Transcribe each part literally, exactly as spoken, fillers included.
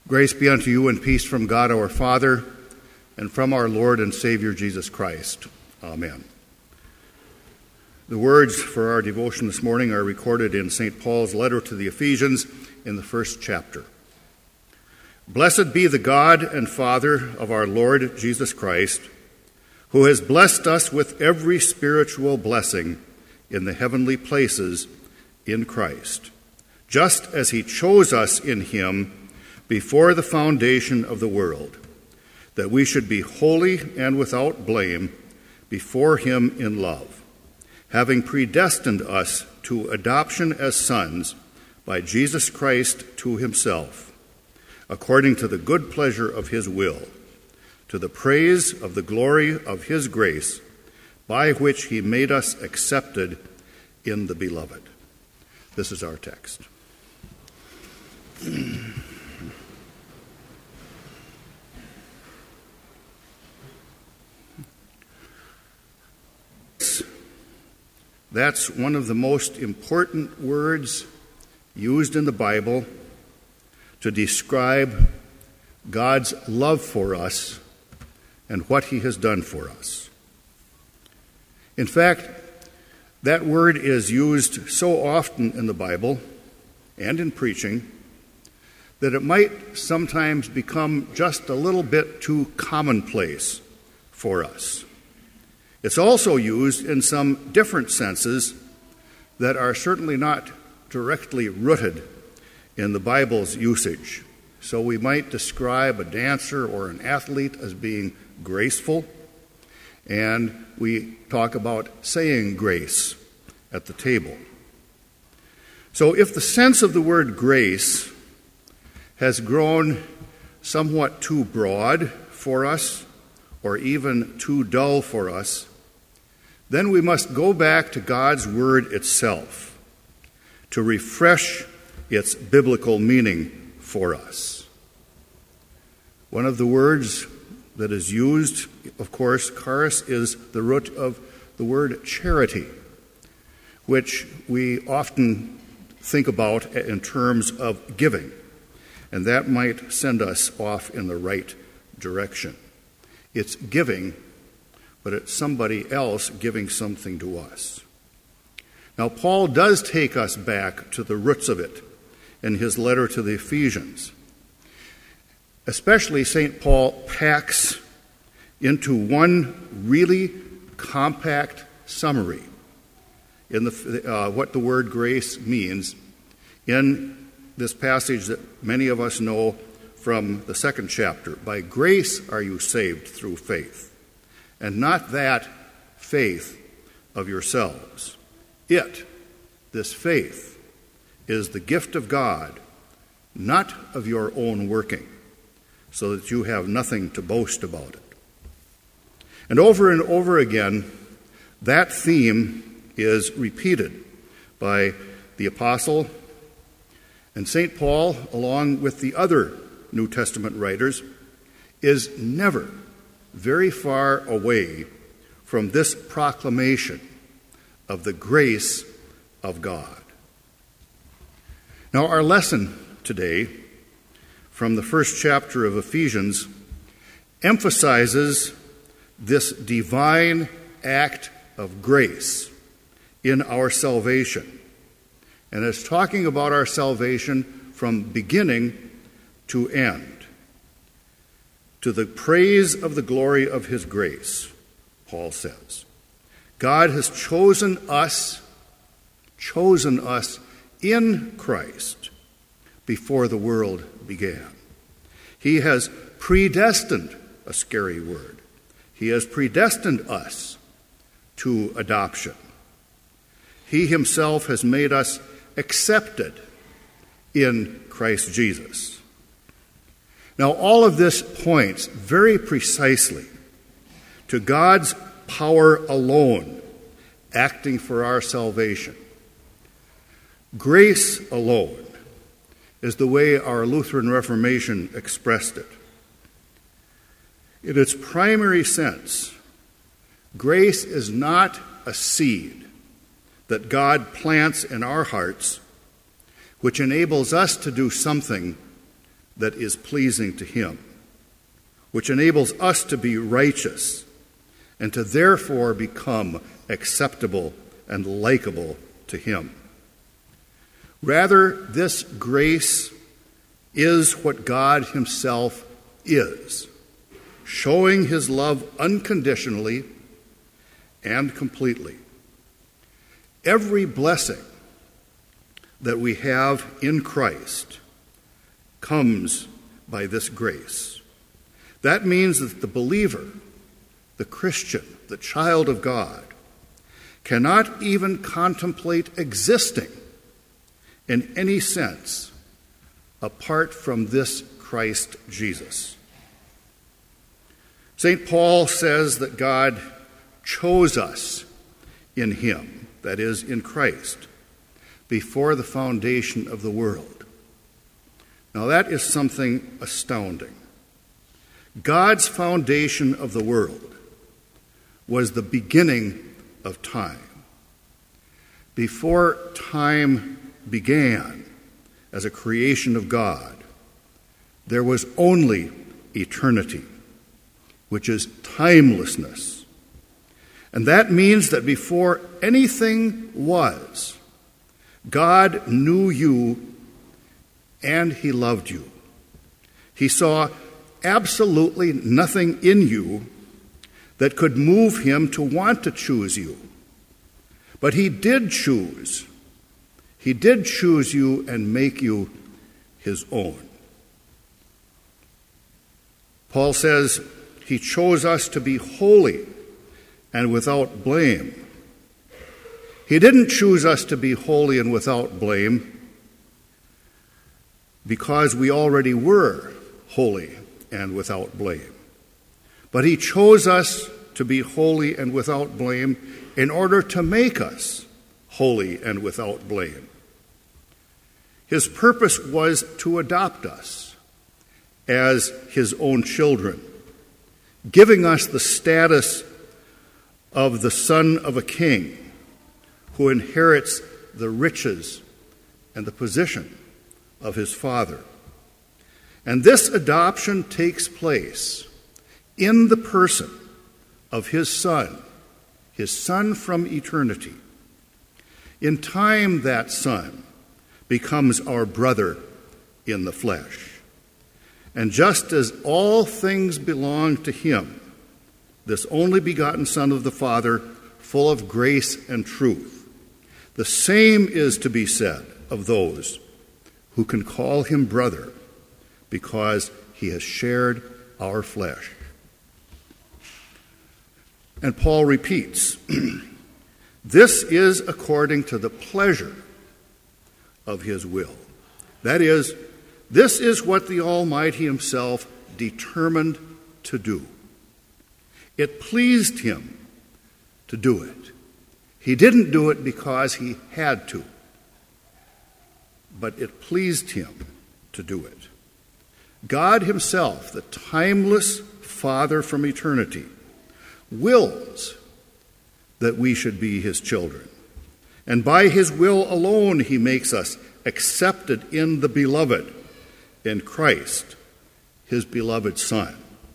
Grace be unto you and peace from God our Father and from our Lord and Savior Jesus Christ. Amen. The words for our devotion this morning are recorded in Saint Paul's letter to the Ephesians in the first chapter. Blessed be the God and Father of our Lord Jesus Christ, who has blessed us with every spiritual blessing in the heavenly places in Christ, just as he chose us in him before the foundation of the world, that we should be holy and without blame before him in love, having predestined us to adoption as sons by Jesus Christ to himself, according to the good pleasure of his will, to the praise of the glory of his grace, by which he made us accepted in the Beloved. This is our text. That's one of the most important words used in the Bible to describe God's love for us and what he has done for us. In fact, that word is used so often in the Bible and in preaching that it might sometimes become just a little bit too commonplace for us. It's also used in some different senses that are certainly not directly rooted in the Bible's usage. So we might describe a dancer or an athlete as being graceful, and we talk about saying grace at the table. So if the sense of the word grace has grown somewhat too broad for us, or even too dull for us, then we must go back to God's word itself to refresh its biblical meaning for us. One of the words that is used, of course, charis, is the root of the word charity, which we often think about in terms of giving, and that might send us off in the right direction. It's giving, but it's somebody else giving something to us. Now, Paul does take us back to the roots of it in his letter to the Ephesians. Especially Saint Paul packs into one really compact summary in the, uh, what the word grace means in this passage that many of us know from the second chapter. By grace are you saved through faith, and not that faith of yourselves. It, this faith, is the gift of God, not of your own working, so that you have nothing to boast about it. And over and over again, that theme is repeated by the apostle, and Saint Paul, along with the other New Testament writers, is never very far away from this proclamation of the grace of God. Now, our lesson today from the first chapter of Ephesians emphasizes this divine act of grace in our salvation, and is talking about our salvation from beginning to end, to the praise of the glory of his grace, Paul says. God has chosen us, chosen us in Christ before the world began. He has predestined, a scary word. He has predestined us to adoption. He himself has made us accepted in Christ Jesus. Now, all of this points very precisely to God's power alone acting for our salvation. Grace alone is the way our Lutheran Reformation expressed it. In its primary sense, grace is not a seed that God plants in our hearts, which enables us to do something that is pleasing to him, which enables us to be righteous and to therefore become acceptable and likable to him. Rather, this grace is what God himself is, showing his love unconditionally and completely. Every blessing that we have in Christ comes by this grace. That means that the believer, the Christian, the child of God, cannot even contemplate existing in any sense apart from this Christ Jesus. Saint Paul says that God chose us in him, that is, in Christ, before the foundation of the world. Now that is something astounding. God's foundation of the world was the beginning of time. Before time began as a creation of God, there was only eternity, which is timelessness. And that means that before anything was, God knew you and he loved you. He saw absolutely nothing in you that could move him to want to choose you. But he did choose. He did choose you and make you his own. Paul says he chose us to be holy and without blame. He didn't choose us to be holy and without blame because we already were holy and without blame. But he chose us to be holy and without blame in order to make us holy and without blame. His purpose was to adopt us as his own children, giving us the status of the son of a king who inherits the riches and the position of his father. And this adoption takes place in the person of his Son, his Son from eternity. In time, that Son becomes our brother in the flesh. And just as all things belong to him, this only begotten Son of the Father, full of grace and truth, the same is to be said of those who can call him brother because he has shared our flesh. And Paul repeats, this is according to the pleasure of his will. That is, this is what the Almighty himself determined to do. It pleased him to do it. He didn't do it because he had to, but it pleased him to do it. God himself, the timeless Father from eternity, wills that we should be his children. And by his will alone, he makes us accepted in the beloved, in Christ, his beloved Son.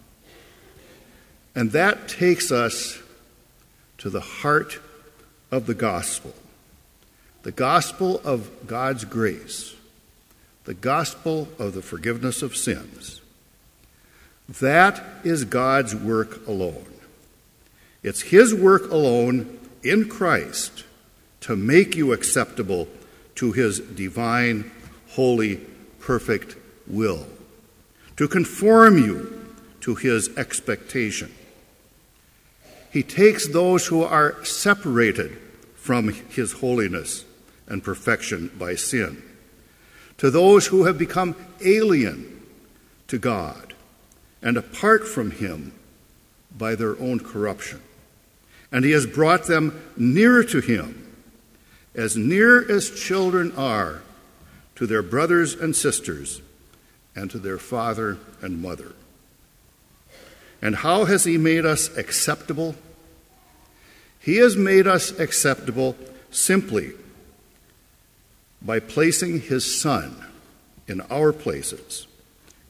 And that takes us to the heart of the gospel, the gospel of God's grace, the gospel of the forgiveness of sins. That is God's work alone. It's his work alone in Christ to make you acceptable to his divine, holy, perfect will, to conform you to his expectation. He takes those who are separated from his holiness and perfection by sin, to those who have become alien to God and apart from him by their own corruption. And he has brought them near to him, as near as children are to their brothers and sisters and to their father and mother. And how has he made us acceptable? He has made us acceptable simply by placing his Son in our places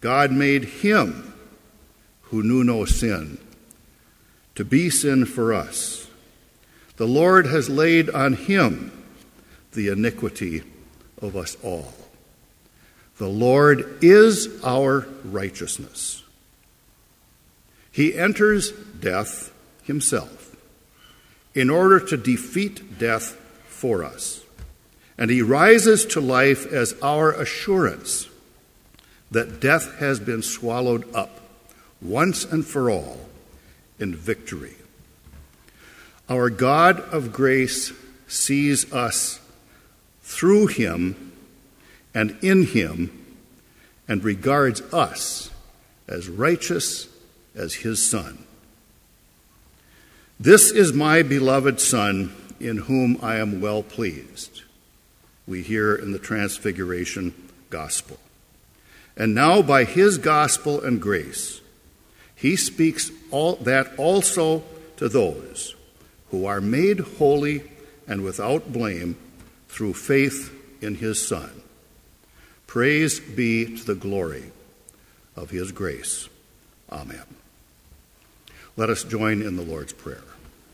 God made him who knew no sin to be sin for us. The Lord has laid on him the iniquity of us all. The Lord is our righteousness. He enters death himself in order to defeat death for us. And he rises to life as our assurance that death has been swallowed up once and for all in victory. Our God of grace sees us through him and in him and regards us as righteous as his Son. This is my beloved Son, in whom I am well pleased, we hear in the Transfiguration Gospel. And now by his gospel and grace, he speaks all that also to those who are made holy and without blame through faith in his Son. Praise be to the glory of his grace. Amen. Let us join in the Lord's Prayer.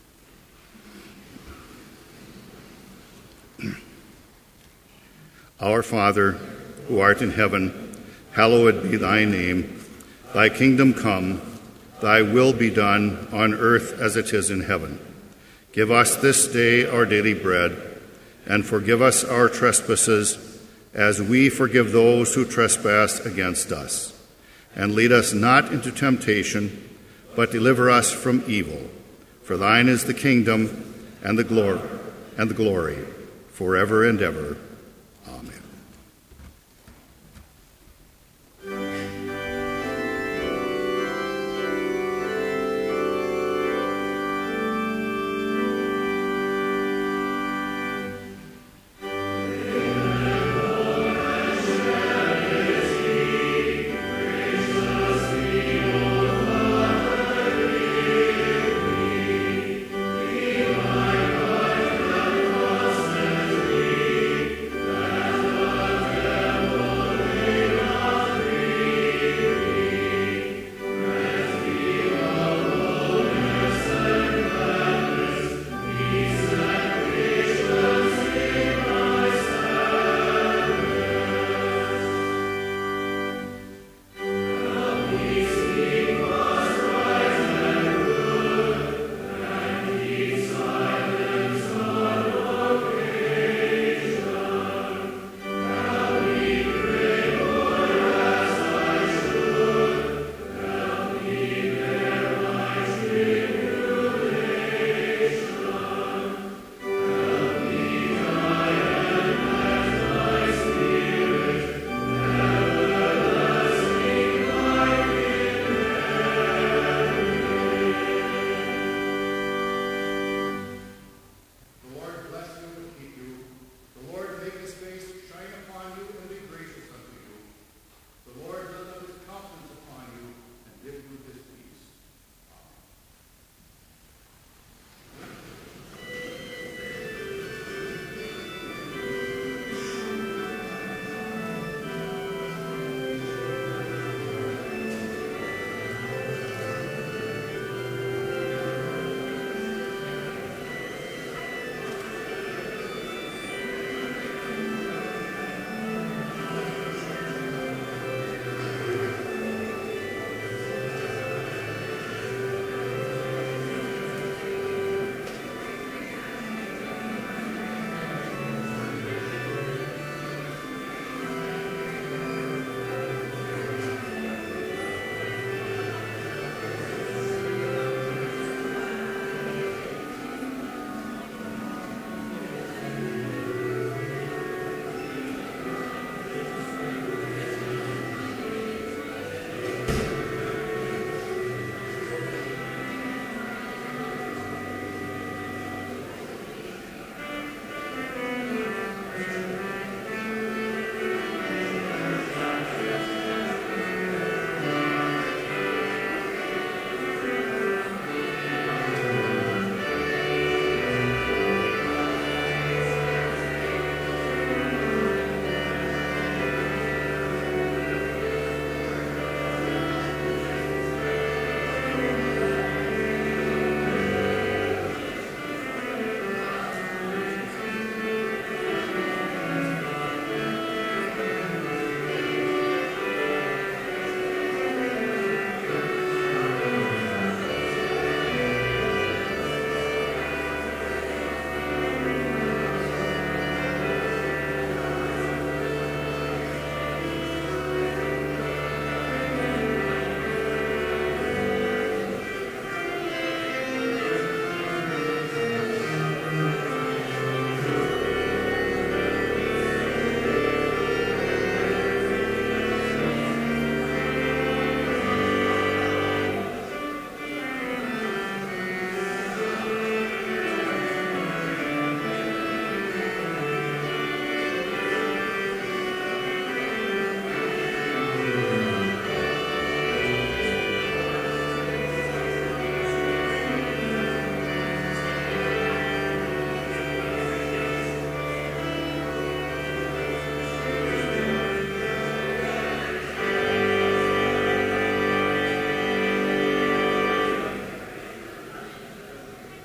Our Father, who art in heaven, hallowed be thy name. Thy kingdom come, thy will be done on earth as it is in heaven. Give us this day our daily bread, and forgive us our trespasses, as we forgive those who trespass against us. And lead us not into temptation, but deliver us from evil. For thine is the kingdom and the glory and the glory forever and ever. Amen.